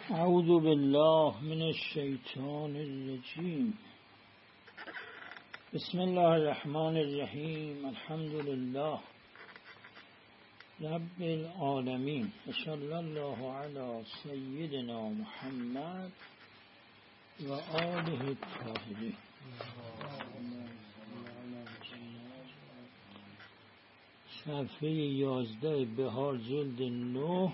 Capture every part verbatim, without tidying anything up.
اعوذ بالله من الشیطان الرجیم. بسم الله الرحمن الرحیم. الحمد لله رب العالمین. صلی الله علی سیدنا محمد و آله الطاهرین. صفحه یازده بهار جلد نه،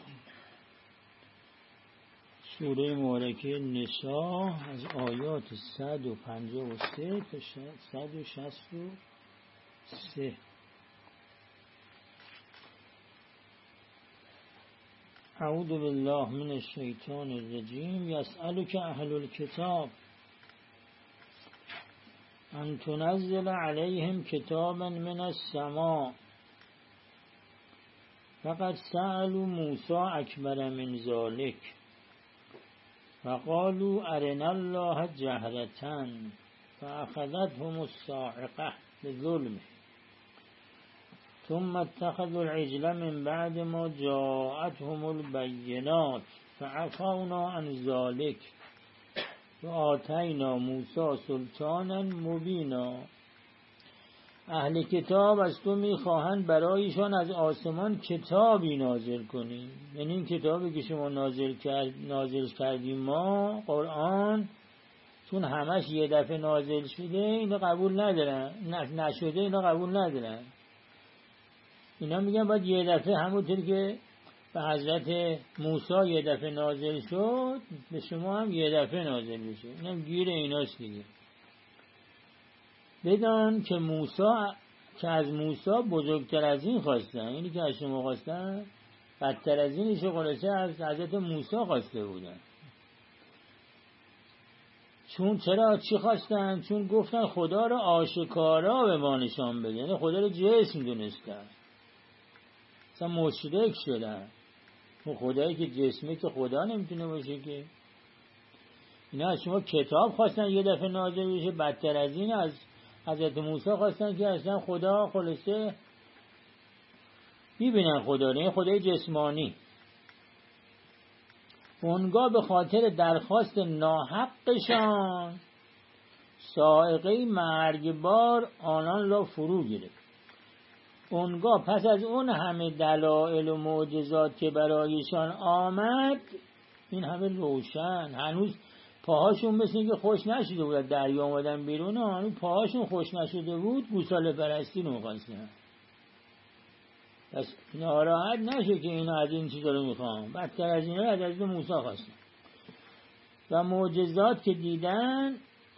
سوره مبارکه نساء از آیات صد و پنجاه و سه تا صد و شصت و سه. اعوذ بالله من الشیطان الرجیم. یسألک اهل الکتاب ان تنزل علیهم کتابا من السماء فقد سألوا موسی اکبر من ذلک فقالوا ارنا الله جهرة فأخذتهم الصاعقة بظلم ثم اتخذوا العجل من بعد ما جاءتهم البينات فعفونا عن ذلك وآتينا موسى سلطانا مبینا. اهل کتاب از تو میخواهند برایشان از آسمان کتابی نازل کنی، یعنی این کتابی که شما نازل کرد نازل کردیم ما قرآن، چون همش یه دفعه نازل شده اینو قبول ندارن، نشده اینو قبول ندارن. اینا میگن باید یه دفعه همونطور که به حضرت موسی یه دفعه نازل شد به شما هم یه دفعه نازل بشه. اینم گیر ایناست دیگه. بدان که موسی که از موسی بزرگتر از این خواستن، اینی که از شما خواستن بدتر از اینش خلاصه از حضرت موسی خواسته بودن. چون چرا چی خواستن؟ چون گفتن خدا رو آشکارا به ما نشان بده، یعنی خدا رو جسم دونستن، مثلا مشرک شدن. اون خدایی که جسمه که خدا نمیتونه باشه که. اینا از شما کتاب خواستن یه دفعه نازل بشه، بدتر از این از حضرت موسی خواستن که اصلا خدا خلاصه ببینن خدا، نه خدای جسمانی. اونگاه به خاطر درخواست ناحقشان صاعقه مرگبار آنان را فرو گرفت. اونگاه پس از اون همه دلائل و معجزات که برایشان آمد، این همه روشن، هنوز پاهاشون مثل اینکه خوش نشده بود، دریا اومدن بیرون، هنوز پاهاشون خوش نشده بود، گوساله پرستی رو می‌خواستن. پس ناراحت نشه که اینا از این چیزا رو میخوام، بدتر از اینا از از موسی خواستن. و معجزات که دیدن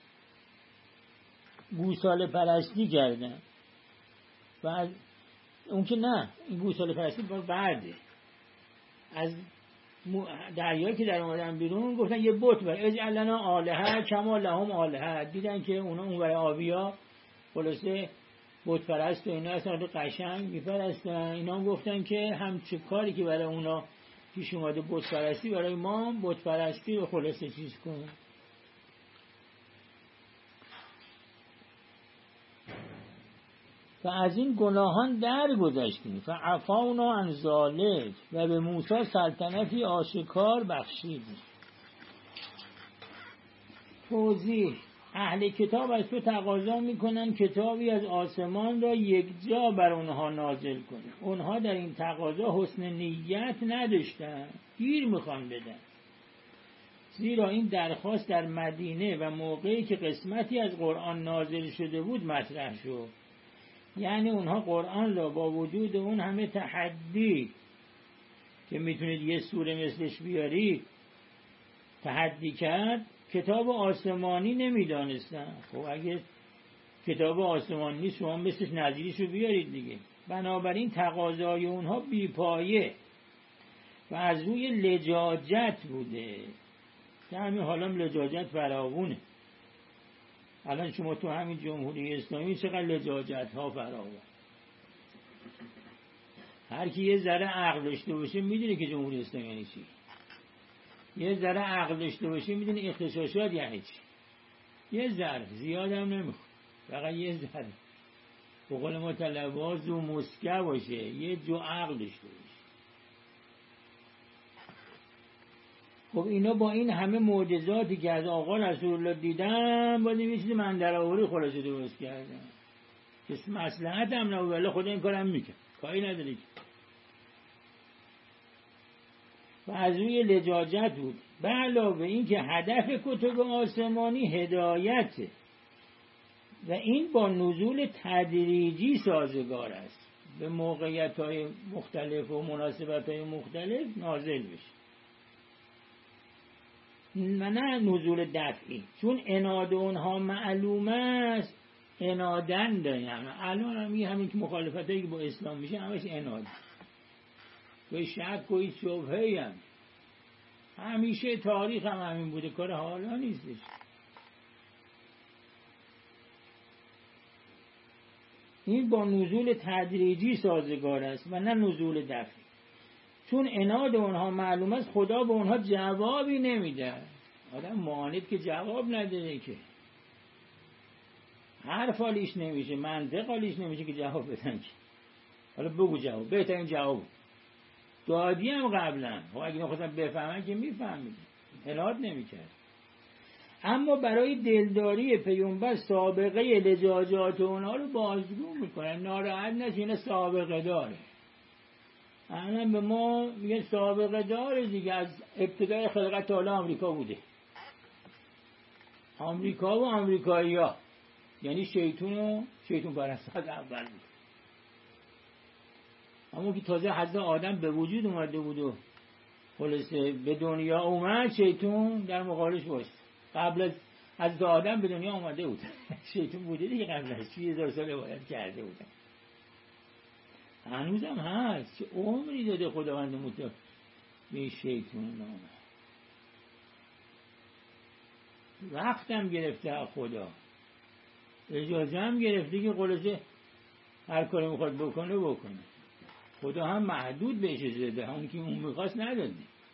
گوساله پرستی کردن. و از اون که نه، این گوساله پرستی بعده. از دریایی که در اومدن بیرون گفتن یه بت بر اجعل لنا آلهه کما لهم آلهه. دیدن که اونا اون برای آبیا خلاصه بت پرست و اینا اصلا قشنگ میپرستن. اینا هم گفتن که همچه کاری که برای اونا پیش اومده بت پرستی، برای ما بت پرستی و خلاصه چیز کن. و از این گناهان درگذشتیم. فعفونا عن ذلک و به موسی سلطنتی آشکار بخشیدیم. توضیح: اهل کتاب از تو تقاضا میکنن کتابی از آسمان را یک جا بر اونها نازل کنی. اونها در این تقاضا حسن نیت نداشتن، گیر میخوان بدن. زیرا این درخواست در مدینه و موقعی که قسمتی از قرآن نازل شده بود مطرح شد. یعنی اونها قرآن را با وجود اون همه تحدی که میتونید یه سوره مثلش بیاری تحدی کرد، کتاب آسمانی نمیدانستن. خب اگه کتاب آسمانی نیست شما مثلش نظیرشو بیارید دیگه. بنابراین تقاضای اونها بیپایه و از روی لجاجت بوده که همین حالا لجاجت فراوونه. الان شما تو همین جمهوری اسلامی چقدر لجاجت ها فراوان. هر کی یه ذره عقل داشته باشه میدونه که جمهوری اسلامی یعنی چی. یه ذره عقل داشته باشه میدونه اغتشاشات یعنی چی. یه ذره، زیاد هم نمیخواد، فقط یه ذره. به قول ما طلباز و مسکه باشه، یه جو عقل داشته باشه. خب اینا با این همه معجزاتی که از آقا رسول الله دیدن باید یه چیزی من در آوری خلاصه درست کردن که مصلحت هم نبود، ولی خدا این کارم میکرد، کاری نداره. و از روی لجاجت بود. به علاوه این که هدف کتب آسمانی هدایته و این با نزول تدریجی سازگار است، به موقعیت‌های مختلف و مناسبت‌های مختلف نازل بشه و نه نزول دفعی، چون اناد اونها معلومه است. انادن داریم الان هم همین که مخالفتایی که با اسلام میشه همش اناد، کوئی شک کوئی شبهه‌ای هم همیشه تاریخ هم همین بوده، کار حالا نیستش. این با نزول تدریجی سازگار است و نه نزول دفعی، چون اناد اونها معلوم است خدا به اونها جوابی نمیده. آدم معاند که جواب نداره، که حرف حالیش نمیشه، منطق حالیش نمیشه که جواب بدن. که حالا بگو جواب، بهترین جواب دادی هم قبلا، خب اگه نخواستم بفهمن که میفهمید، اناد نمیکرد. اما برای دلداری پیامبر سابقه لجاجات اونها رو بازگو میکنن، ناراحت نشین سابقه داره. الان به ما میگه سابقه داره دیگه، از ابتدای خلقت تا حالا آمریکا بوده، آمریکا و آمریکایی ها، یعنی شیطون و شیطون پرست از اول بود. اما که تازه حضرت آدم به وجود اومده بود و خلاصه به دنیا اومد، شیطون در مقابلش وایس. قبل از حضرت آدم به دنیا اومده بود شیطون بوده دیگه، قبل از سی هزار سال عبادت کرده بوده، هنوزم هست. چه عمری داده خداوند متعال به شیطون نامه، وقتم گرفته از خدا، اجازه هم گرفته که خلاصه هر کاری میخواد بکنه بکنه. خدا هم محدود بهش اجازه ده، اون که اون میخواست نداده.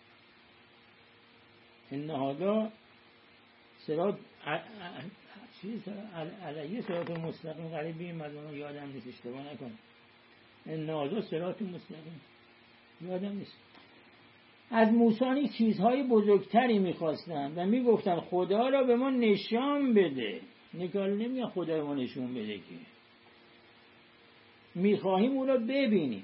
این هذا صراط چیز علیه صراط مستقیم قریبی مدونه، یادم نیست اشتباه نکنم، این هذا صراط مستقیم، یادم نیست. از موسی چیزهای بزرگتری میخواستن و میگفتن خدا را به ما نشان بده. نکال نمیگن خدا را ما نشون بده، که میخواهیم او را ببینیم.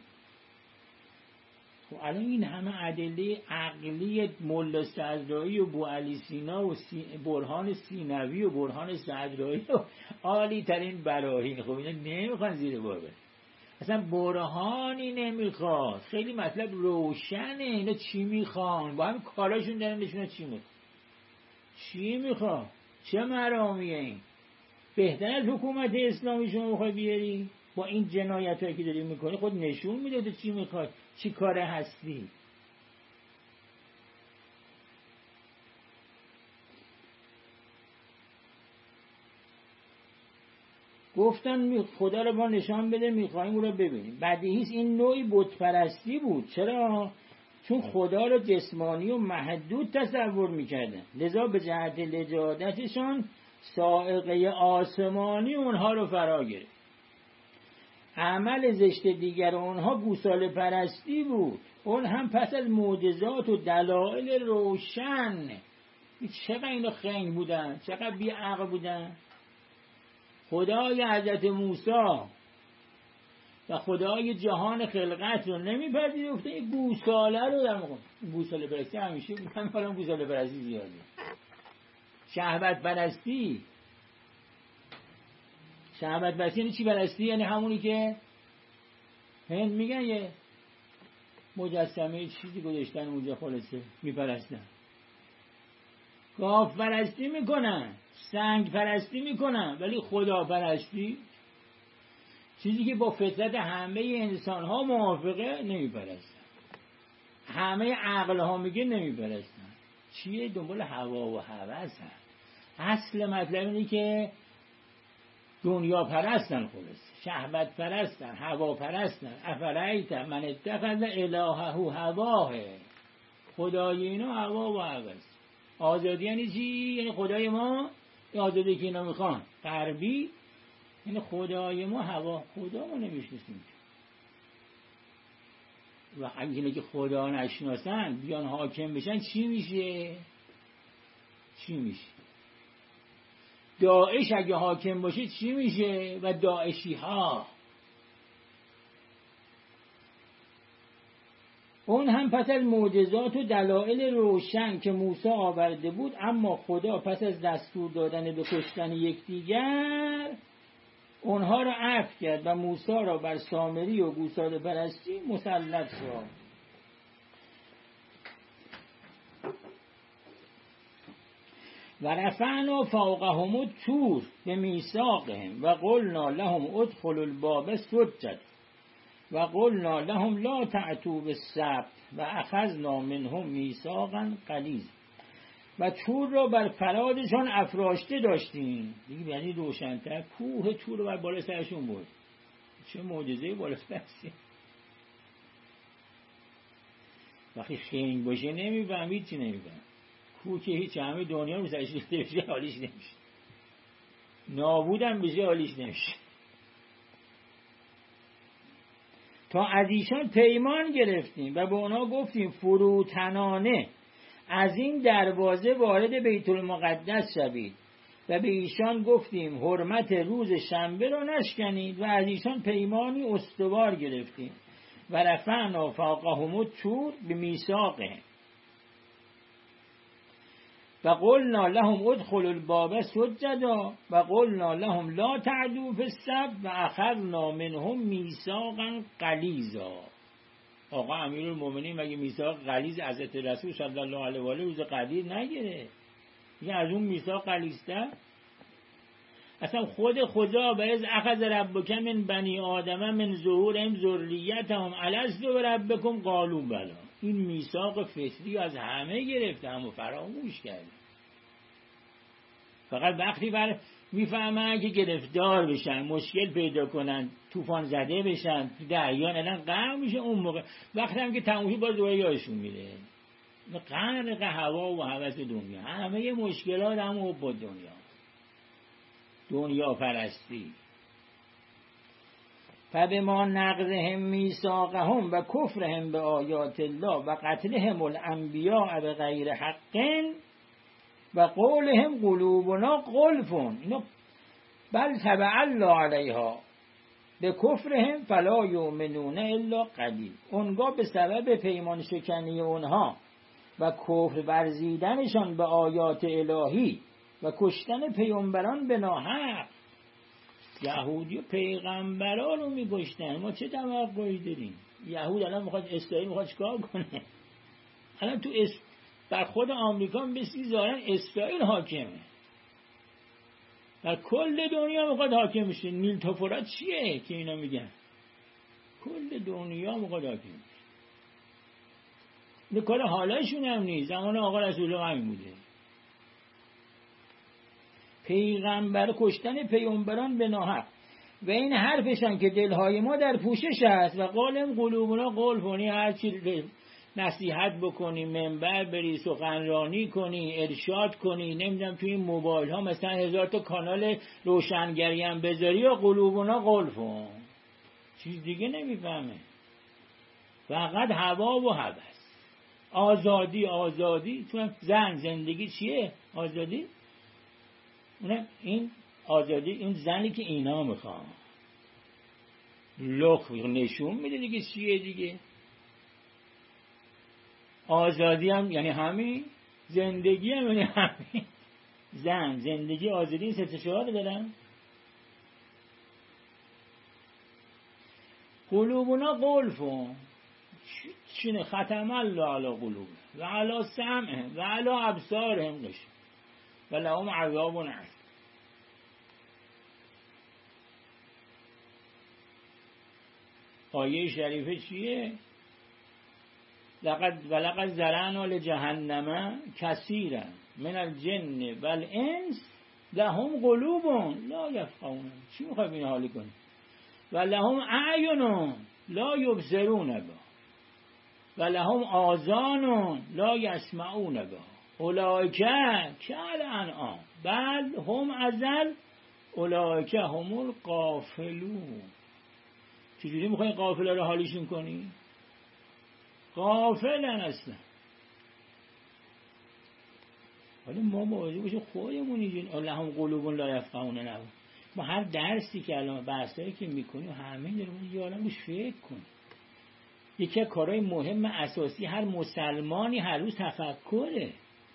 خب الان این همه ادله عقلی ملا صدرایی و بوعلی سینا و سی برهان سینوی و برهان صدرایی و عالی ترین براهین، خب اینا نمیخوان زیر بار بره، اصلا برهانی نمیخواد، خیلی مطلب روشنه. اینا چی میخوان؟ با هم کاراشون دارن نشونه چی میخواد، چی میخواد، چه مرامیه این؟ بهتر از حکومت اسلامی شما بخوای بیاری؟ با این جنایت هایی که داری میکنی خود نشون میده تو چی میخواد، چی کاره هستی. گفتن خدا رو ما نشان بده، میخوایم او رو ببینیم. بدیهیست این نوعی بت پرستی بود. چرا؟ چون خدا رو جسمانی و محدود تصور میکردن، لذا به جهت لجادتشان سائقه آسمانی اونها رو فرا گرفت. عمل زشت دیگر اونها گوساله پرستی بود، اون هم پس از معجزات و دلائل روشن. چقدر اینا خنگ بودن، چقدر بی عقل بودن. خدای حضرت موسی و خدای جهان خلقت رو نمیپذیرفته، این گوساله رو در مقام. گوساله پرستی همیشه من حالا گوساله پرستی زیاده. شهوت پرستی، شهوت پرستی یعنی چی پرستی؟ یعنی همونی که هند میگن یه مجسمه چیزی گذاشتن اونجا خلاصه میپرستن. گاو پرستی میکنن، سنگ پرستی میکنن، ولی خدا پرستی، چیزی که با فطرت همه انسان ها موافقه، نمیپرستن. همه عقل ها میگه نمیپرستن. چیه؟ دنبال هوا و هوس هست. اصل مطلب اینه که دنیا پرستن، خلاص شهوت پرستن، هوا پرستن. افرایت من اتخذ الهه هواه، خدای اینا هوا و هوس. آزادی یعنی چی؟ یعنی خدای ما آزادی که اینا میخوان غربی، یعنی خدای ما هوا. خدا ما نمیشناسیم. و اگه که خدا نشناسن بیان حاکم بشن چی میشه؟ چی میشه؟ داعش اگه حاکم باشه چی میشه؟ و داعشی ها اون هم پس از معجزات و دلایل روشن که موسی آورده بود، اما خدا پس از دستور دادن به کشتن یکدیگر اونها را عفو کرد و موسی را بر سامری و گوساله پرستی مسلط ساخت. و رفعنا فوقهم الطور بمیثاقهم و قلنا لهم ادخلوا الباب سجدا و قلنا لهم لا تعتوا بالسبت و اخذنا منهم میثاقا غلیظا. و تور را بر فرادشان افراشته داشتیم. دیگه یعنی روشن‌تر کوه تور رو بر بالا سرشون بود. چه معجزه‌ای بالا سرشون. وقتی خنگ باشه نمیفهمید چی نمیفهم. کوه که هیچ، همه دنیا رو سرش ریخته بشه حالیش نمیشه. نابودم بشه حالیش نمیشه. تا از ایشان پیمان گرفتیم و به اونا گفتیم فروتنانه از این دروازه وارد بیت المقدس شوید و به ایشان گفتیم حرمت روز شنبه را نشکنید و از ایشان پیمانی استوار گرفتیم. و رفعنا فوقهم الطور بمیثاقهم و قلنا لهم ادخلوا الباب سجدا و قلنا لهم لا تعدوا فی السبت و اخذنا منهم میثاقا غلیظا. آقا امیرالمومنین مگه میثاق غلیظ حضرت رسول صلی الله علیه و آله روز قدیر نگیره؟ یه از اون میثاق غلیظتر؟ اصلا خود خدا به از اخذ ربک من بنی آدم من ظهورهم ذریتهم الست بربکم قالوا بلی. این میثاق فطری از همه گرفته، همو فراموش کرده. فقط وقتی بر میفهمن که گرفتار بشن، مشکل پیدا کنن، طوفان زده بشن، دریان الان غرق میشه، اون موقع وقتی هم که تمومی باز دوباره یادشون میره. غرق هوا و هوس دنیا، همه مشکلات هم با دنیا دنیا پرستی. فبما نقضهم میثاقهم و کفرهم به آیات الله و قتلهم الانبیاء بغیر حق و قولهم قلوبنا غلف اینو بل طبع الله علیها به کفرهم فلا یؤمنون الا قلیل. اونگاه به سبب پیمان شکنی اونها و کفر ورزیدنشان به آیات الهی و کشتن پیامبران به ناحق، یهودی و پیغمبران رو می‌کشتن. ما چه توقعی داریم؟ یهود الان میخواد، اسرائیل میخواد چیکار کنه؟ الان تو اس... بر خود آمریکا بسی ظاهرا اسرائیل حاکمه، در کل دنیا میخواد حاکم بشه. نیل توفرات چیه که اینا میگن؟ کل دنیا میخواد حاکم بشه. به کار حالشون هم نیست. زمان آقا رسول الله همین بوده. پیغمبر کشتن پیامبران به ناحق و این حرفشان که دلهای ما در پوشش است و قالم قلوبنا غلف، هر چی نصیحت بکنی، منبر بری، سخنرانی کنی، ارشاد کنی، نمیدونم توی این موبایل ها مثلا هزار تا کانال روشنگری هم بذاری یا قلوبنا غلف، چیز دیگه نمیفهمه. فقط هوا و هوس. آزادی آزادی تو زن زندگی چیه؟ آزادی نه، این آزادی این زنی که اینا میخوان لخ نشون میده دیگه چیه دیگه. آزادی هم یعنی همین، زندگی هم یعنی همین. زن زندگی آزادی سه تا شعار دارن. قلوبنا غلف چینه ختم الله علی قلوب و علی سمع و علی ابصارهم غش و لهم عذاب عظیم. آیه شریفه چیه؟ لقد ولقد ذرأنا لجهنم کثیرا من الجن والانس لهم قلوب لا یفقهون. چی میخوای این حالی کنی؟ و لهم اعین لا یبصرون بها و لهم آذان لا یسمعون بها اولئک کالانعام بل هم اضل اولئک هم الغافلون. چجوری میخوای غافلا رو حالیشون کنی؟ غافلن اصلا. ولی ما مواظب باشیم خودمون اینجوری لهم قلوب لا یفقهون نبود. ما هر درسی که الان بحثایی که میکنیم همه داریم یه عالم روش فکر کنیم. یکی از کارهای مهم اساسی هر مسلمانی هر روز تفکره.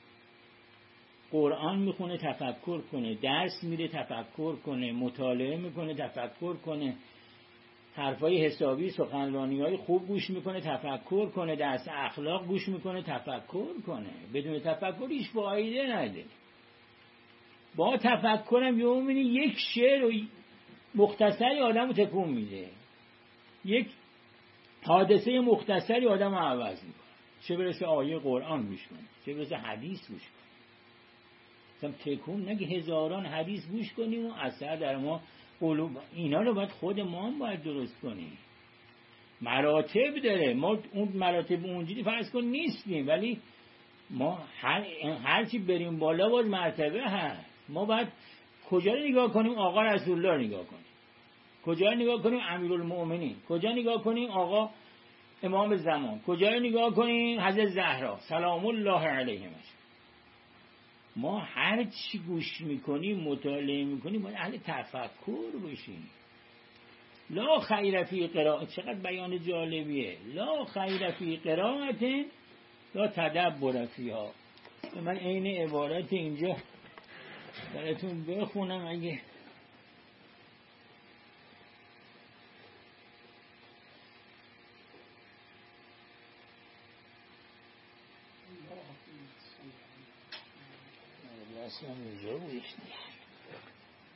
قرآن میخونه تفکر کنه، درس میره تفکر کنه، مطالعه میکنه تفکر کنه، حرفای حسابی سخنرانی‌های خوب گوش میکنه تفکر کنه، درس اخلاق گوش میکنه تفکر کنه. بدون تفکر هیچ فایده نداره. با تفکرم یه می‌بینی یک شعر و مختصری آدمو تکون میده، یک حادثه مختصری آدمو عوض میکنه، چه برسه آیه قرآن گوش کنه، چه برسه حدیث گوش کنه. مثلا تکون نگه هزاران حدیث گوش کنیم و اثر در ما قلوب. اینا رو باید خود ما هم باید درست کنیم. مراتب داره، ما اون مراتب اونجوری فرض کن نیستیم، ولی ما هر هر چی بریم بالا باز مرتبه هست. ما باید کجا رو نگاه کنیم؟ آقا رسول الله رو نگاه کنیم. کجا رو نگاه کنیم؟ امیرالمؤمنین. کجا نگاه کنیم؟ آقا امام زمان. کجا رو نگاه کنیم؟ حضرت زهرا سلام الله علیها. ما هر چی گوش میکنیم مطالعه میکنیم باید اهل تفکر باشیم. لا خیر فی قرائت، چقدر بیان جالبیه. لا خیر فی قرائت لا تدبر فیها. من عین عبارت اینجا براتون بخونم اگه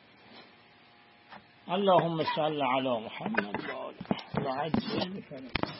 اللهم صل على محمد و آله و عجل بفرمایید.